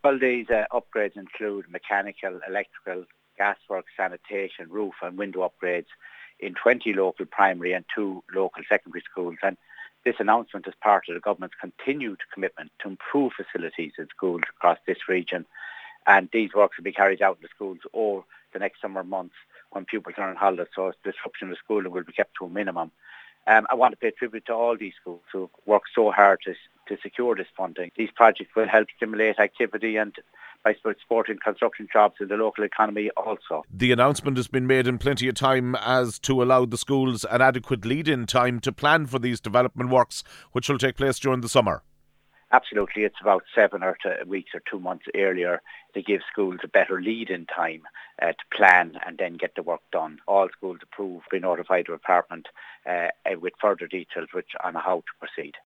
Well, these upgrades include mechanical, electrical, gaswork, sanitation, roof and window upgrades in 20 local primary and 2 local secondary schools. And this announcement is part of the government's continued commitment to improve facilities in schools across this region. And these works will be carried out in the schools over the next summer months when pupils are on holidays, so disruption of schooling will be kept to a minimum. I want to pay tribute to all these schools who work so hard to secure this funding. These projects will help stimulate activity and by supporting construction jobs in the local economy also. The announcement has been made in plenty of time as to allow the schools an adequate lead-in time to plan for these development works, which will take place during the summer. Absolutely, it's about 7 weeks or 2 months earlier to give schools a better lead-in time to plan and then get the work done. All schools approved, be notified the department with further details on how to proceed.